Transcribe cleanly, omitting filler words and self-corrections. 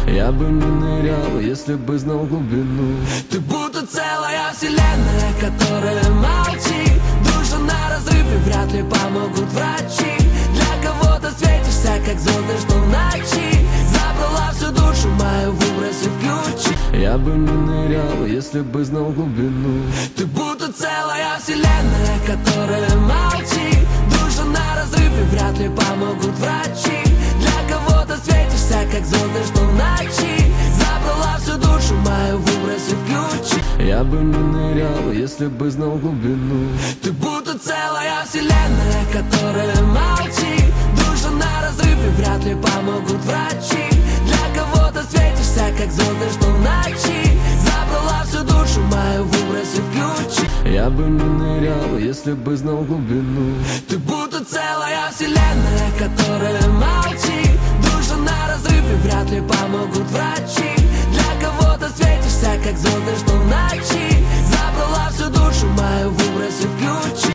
Я бы не нырял, если бы знал глубину. Ты будто целая вселенная, которая молчит. Душа на разрыв и вряд ли помогут врачи. Для кого-то светишься, как звезды, что в ночи. Забрала всю душу мою, выбросив ключи. Я бы не нырял, если бы знал глубину. Ты будто целая вселенная, которая молчит. Душа на разрыв и вряд ли помогут врачи. Для кого-то светишься, как звезды, что в ночи. Забрала всю душу мою, выбросив ключи. Я бы не нырял, если бы знал глубину. Ты будто целая вселенная, которая молчит. Душа на разрыв и вряд ли помогут врачи. Для кого-то светишься, как звезды, что в ночи. Забрала всю душу мою, выбросив ключи. Я бы не нырял, если бы знал глубину. Ты будто целая вселенная, которая молчит. Душа на разрыв и вряд ли помогут врачи. Для кого-то светишься, как звезды, что в ночи. Забрала всю душу мою, выбросив ключи.